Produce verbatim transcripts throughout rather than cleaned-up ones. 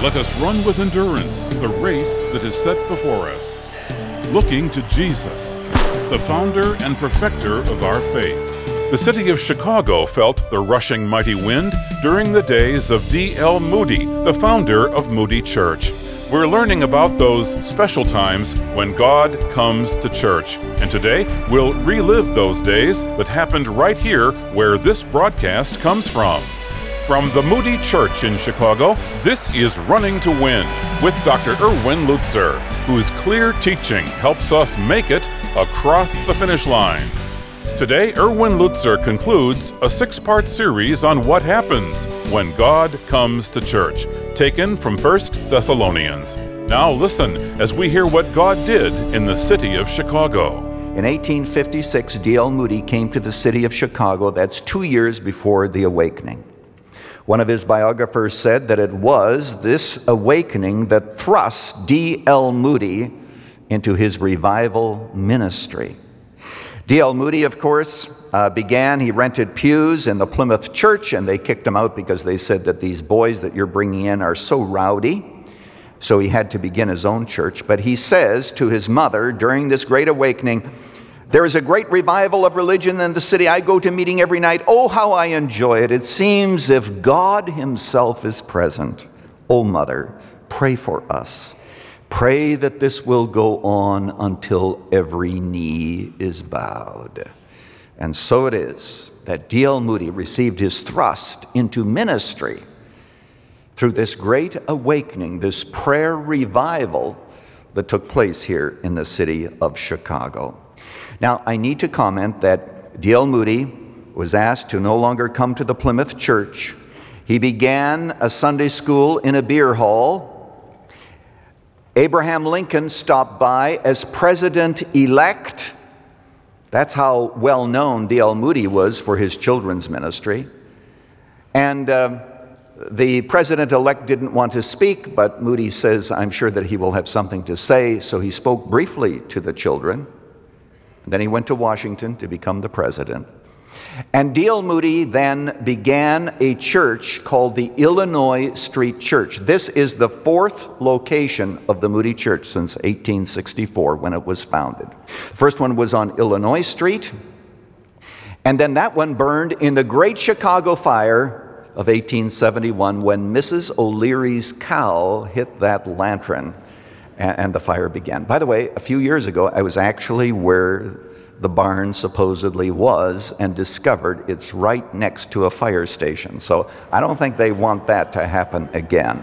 Let us run with endurance the race that is set before us, looking to Jesus, the founder and perfecter of our faith. The city of Chicago felt the rushing mighty wind during the days of D L Moody, the founder of Moody Church. We're learning about those special times when God comes to church. And today, we'll relive those days that happened right here where this broadcast comes from. From the Moody Church in Chicago, this is Running to Win with Doctor Erwin Lutzer, whose clear teaching helps us make it across the finish line. Today, Erwin Lutzer concludes a six-part series on what happens when God comes to church, taken from First Thessalonians. Now listen as we hear what God did in the city of Chicago. In eighteen fifty-six, D L Moody came to the city of Chicago. That's two years before the awakening. One of his biographers said that it was this awakening that thrust D L Moody into his revival ministry. D L Moody, of course, uh, began, he rented pews in the Plymouth Church, and they kicked him out because they said that these boys that you're bringing in are so rowdy. So he had to begin his own church. But he says to his mother during this great awakening, "There is a great revival of religion in the city. I go to meeting every night. Oh, how I enjoy it. It seems if God himself is present. Oh, mother, pray for us. Pray that this will go on until every knee is bowed." And so it is that D L Moody received his thrust into ministry through this great awakening, this prayer revival that took place here in the city of Chicago. Now, I need to comment that D L Moody was asked to no longer come to the Plymouth Church. He began a Sunday school in a beer hall. Abraham Lincoln stopped by as president-elect. That's how well-known D L Moody was for his children's ministry. And uh, the president-elect didn't want to speak, but Moody says, I'm sure that he will have something to say, so he spoke briefly to the children. Then he went to Washington to become the president. And D L Moody then began a church called the Illinois Street Church. This is the fourth location of the Moody Church since eighteen sixty-four when it was founded. First one was on Illinois Street, and then that one burned in the Great Chicago Fire of eighteen seventy-one when Missus O'Leary's cow hit that lantern and the fire began. By the way, a few years ago, I was actually where the barn supposedly was and discovered it's right next to a fire station. So I don't think they want that to happen again.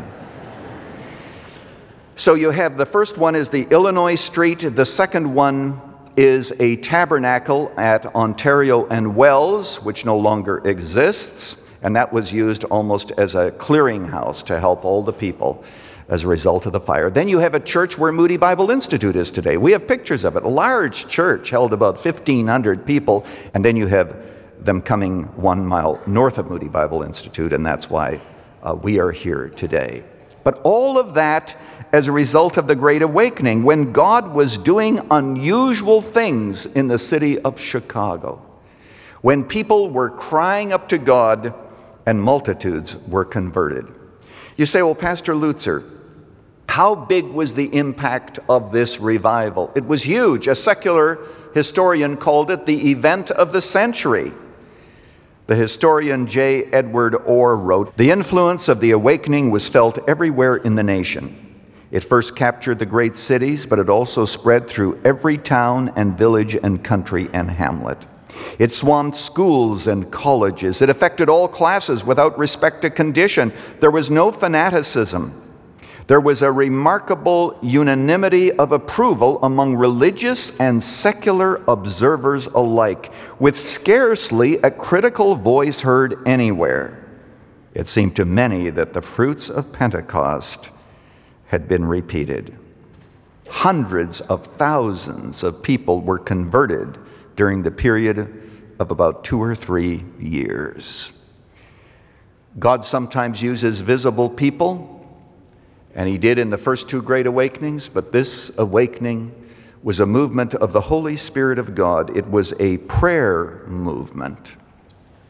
So you have the first one is the Illinois Street. The second one is a tabernacle at Ontario and Wells, which no longer exists. And that was used almost as a clearinghouse to help all the people as a result of the fire. Then you have a church where Moody Bible Institute is today. We have pictures of it. A large church held about fifteen hundred people, and then you have them coming one mile north of Moody Bible Institute, and that's why uh, we are here today. But all of that as a result of the Great Awakening, when God was doing unusual things in the city of Chicago, when people were crying up to God and multitudes were converted. You say, well, Pastor Lutzer, how big was the impact of this revival? It was huge. A secular historian called it the event of the century. The historian J. Edward Orr wrote, "The influence of the awakening was felt everywhere in the nation. It first captured the great cities, but it also spread through every town and village and country and hamlet. It swamped schools and colleges. It affected all classes without respect to condition. There was no fanaticism. There was a remarkable unanimity of approval among religious and secular observers alike, with scarcely a critical voice heard anywhere. It seemed to many that the fruits of Pentecost had been repeated. Hundreds of thousands of people were converted during the period of about two or three years. God sometimes uses visible people, and he did in the first two great awakenings, but this awakening was a movement of the Holy Spirit of God. It was a prayer movement.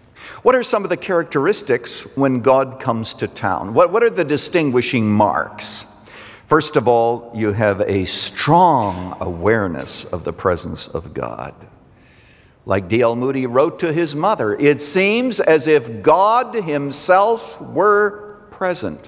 What are some of the characteristics when God comes to town? What, what are the distinguishing marks? First of all, you have a strong awareness of the presence of God. Like D L Moody wrote to his mother, it seems as if God himself were present.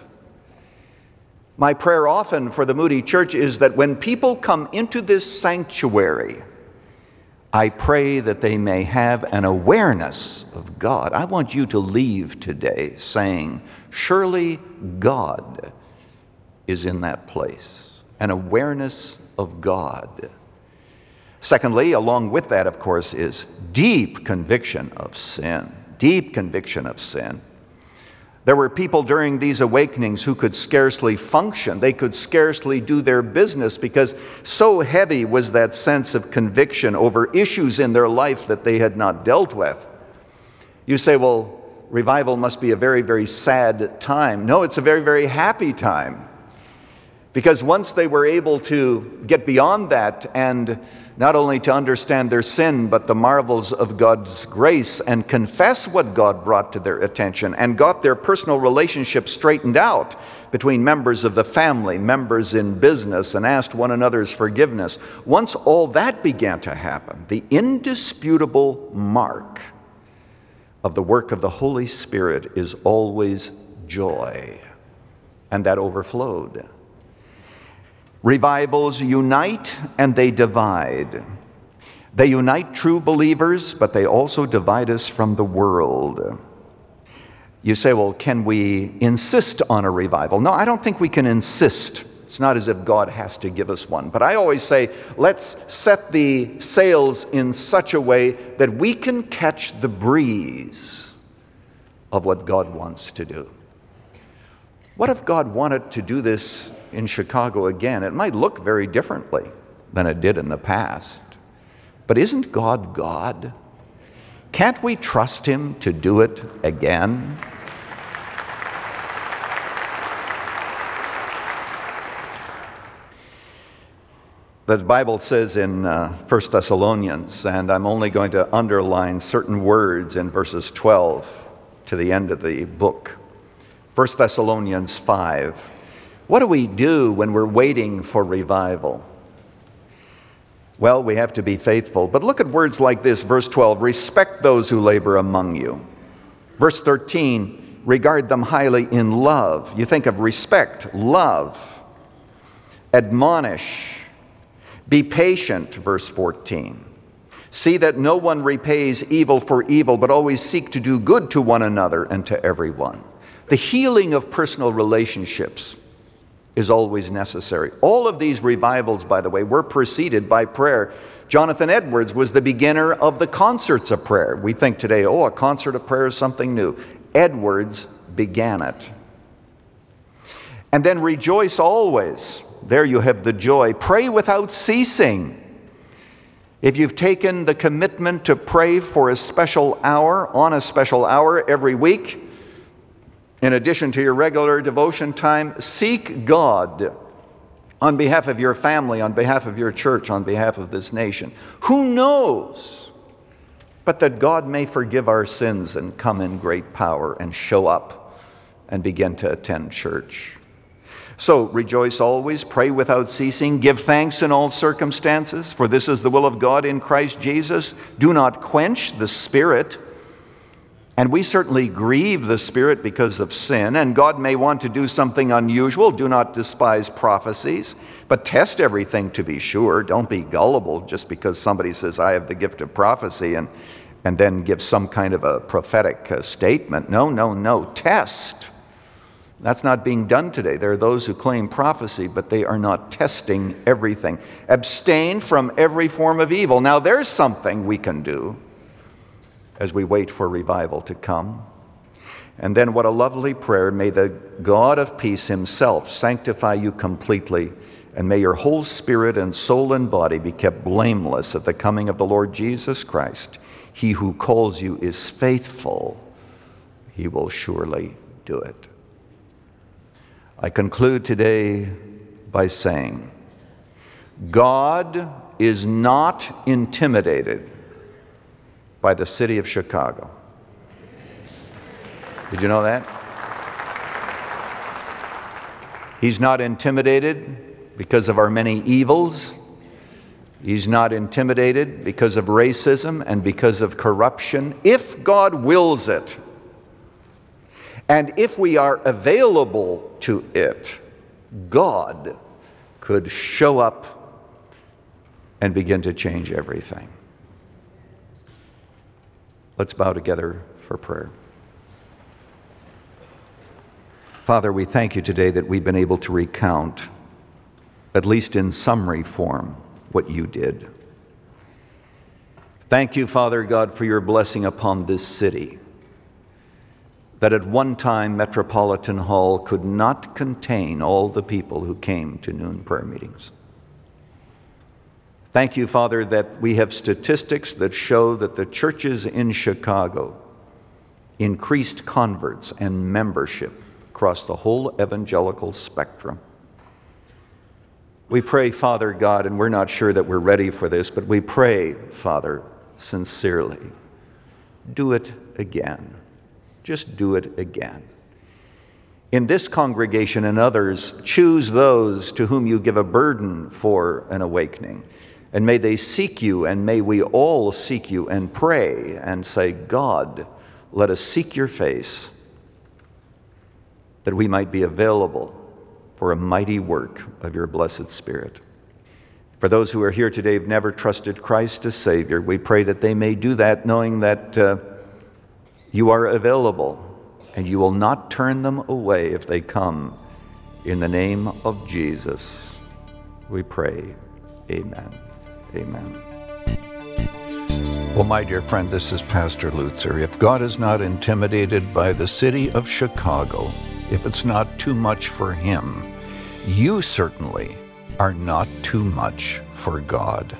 My prayer often for the Moody Church is that when people come into this sanctuary, I pray that they may have an awareness of God. I want you to leave today saying, surely God is in that place. An awareness of God. Secondly, along with that, of course, is deep conviction of sin. Deep conviction of sin. There were people during these awakenings who could scarcely function. They could scarcely do their business because so heavy was that sense of conviction over issues in their life that they had not dealt with. You say, well, revival must be a very, very sad time. No, it's a very, very happy time. Because once they were able to get beyond that and not only to understand their sin, but the marvels of God's grace and confess what God brought to their attention and got their personal relationship straightened out between members of the family, members in business, and asked one another's forgiveness. Once all that began to happen, the indisputable mark of the work of the Holy Spirit is always joy. And that overflowed. Revivals unite and they divide. They unite true believers, but they also divide us from the world. You say, well, can we insist on a revival? No, I don't think we can insist. It's not as if God has to give us one. But I always say, let's set the sails in such a way that we can catch the breeze of what God wants to do. What if God wanted to do this in Chicago again? It might look very differently than it did in the past. But isn't God God? Can't we trust him to do it again? The Bible says in uh, First Thessalonians, and I'm only going to underline certain words in verses twelve to the end of the book. First Thessalonians five. What do we do when we're waiting for revival? Well, we have to be faithful. But look at words like this, verse twelve, respect those who labor among you. Verse thirteen, regard them highly in love. You think of respect, love, admonish, be patient, verse fourteen. See that no one repays evil for evil, but always seek to do good to one another and to everyone. The healing of personal relationships is always necessary. All of these revivals, by the way, were preceded by prayer. Jonathan Edwards was the beginner of the concerts of prayer. We think today, oh, a concert of prayer is something new. Edwards began it. And then rejoice always. There you have the joy. Pray without ceasing. If you've taken the commitment to pray for a special hour, on a special hour every week, in addition to your regular devotion time, seek God on behalf of your family, on behalf of your church, on behalf of this nation. Who knows but that God may forgive our sins and come in great power and show up and begin to attend church. So rejoice always, pray without ceasing, give thanks in all circumstances, for this is the will of God in Christ Jesus. Do not quench the Spirit. And we certainly grieve the Spirit because of sin, and God may want to do something unusual. Do not despise prophecies, but test everything to be sure. Don't be gullible just because somebody says, I have the gift of prophecy, and, and then give some kind of a prophetic uh, statement. No, no, no. Test. That's not being done today. There are those who claim prophecy, but they are not testing everything. Abstain from every form of evil. Now, there's something we can do as we wait for revival to come. And then what a lovely prayer. May the God of peace himself sanctify you completely, and may your whole spirit and soul and body be kept blameless at the coming of the Lord Jesus Christ. He who calls you is faithful. He will surely do it. I conclude today by saying, God is not intimidated by the city of Chicago. Did you know that? He's not intimidated because of our many evils. He's not intimidated because of racism and because of corruption. If God wills it, and if we are available to it, God could show up and begin to change everything. Let's bow together for prayer. Father, we thank you today that we've been able to recount, at least in summary form, what you did. Thank you, Father God, for your blessing upon this city, that at one time Metropolitan Hall could not contain all the people who came to noon prayer meetings. Thank you, Father, that we have statistics that show that the churches in Chicago increased converts and membership across the whole evangelical spectrum. We pray, Father God, and we're not sure that we're ready for this, but we pray, Father, sincerely, do it again. Just do it again. In this congregation and others, choose those to whom you give a burden for an awakening. And may they seek you, and may we all seek you and pray and say, God, let us seek your face, that we might be available for a mighty work of your blessed Spirit. For those who are here today who've never trusted Christ as Savior, we pray that they may do that knowing that uh, you are available and you will not turn them away if they come. In the name of Jesus, we pray. Amen. Amen. Well, my dear friend, this is Pastor Lutzer. If God is not intimidated by the city of Chicago, if it's not too much for him, you certainly are not too much for God.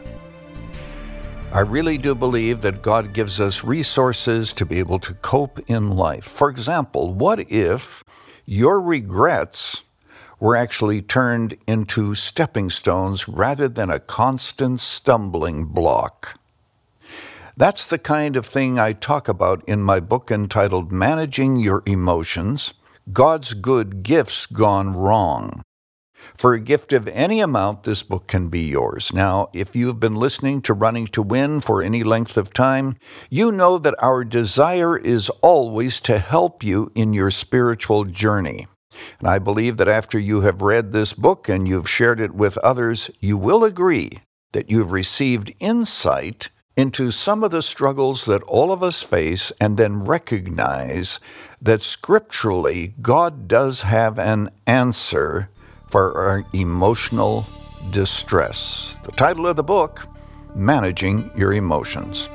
I really do believe that God gives us resources to be able to cope in life. For example, what if your regrets were actually turned into stepping stones rather than a constant stumbling block? That's the kind of thing I talk about in my book entitled Managing Your Emotions, God's Good Gifts Gone Wrong. For a gift of any amount, this book can be yours. Now, if you've been listening to Running to Win for any length of time, you know that our desire is always to help you in your spiritual journey. And I believe that after you have read this book and you've shared it with others, you will agree that you've received insight into some of the struggles that all of us face, and then recognize that scripturally God does have an answer for our emotional distress. The title of the book, Managing Your Emotions.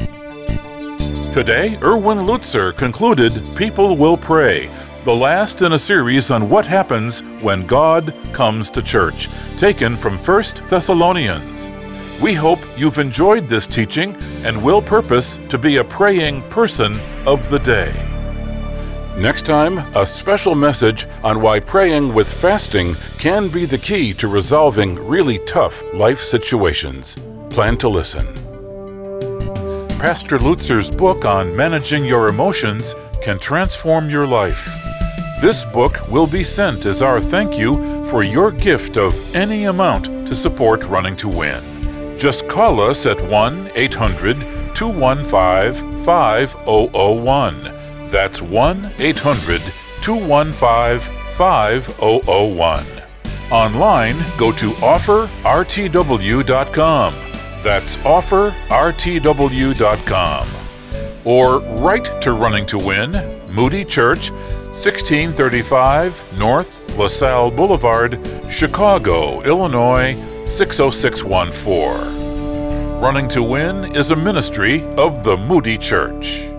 Today, Erwin Lutzer concluded People Will Pray, the last in a series on what happens when God comes to church, taken from First Thessalonians. We hope you've enjoyed this teaching and will purpose to be a praying person of the day. Next time, a special message on why praying with fasting can be the key to resolving really tough life situations. Plan to listen. Pastor Lutzer's book on managing your emotions can transform your life. This book will be sent as our thank you for your gift of any amount to support Running to Win. Just call us at one eight hundred two one five five zero zero one. That's one eight hundred two one five five zero zero one. Online, go to offer r t w dot com. That's offer r t w dot com. Or write to Running to Win, Moody Church, sixteen thirty-five North LaSalle Boulevard, Chicago, Illinois, six oh six one four. Running to Win is a ministry of the Moody Church.